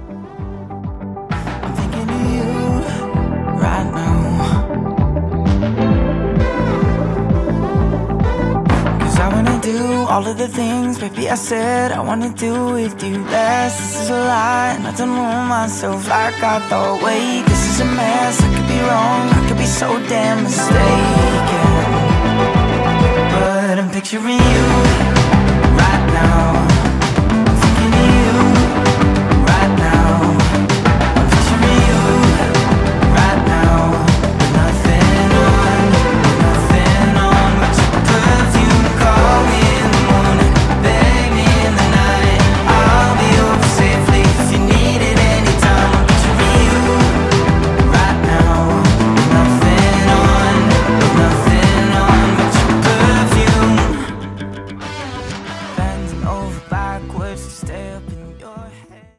I'm thinking of you right now. 'Cause I wanna do all of the things, baby, I said I wanna do with you. This is a lie, and I don't know myself like I thought. Wait, this is a mess, I could be wrong, I could be so damn mistaken. But I'm picturing you right now.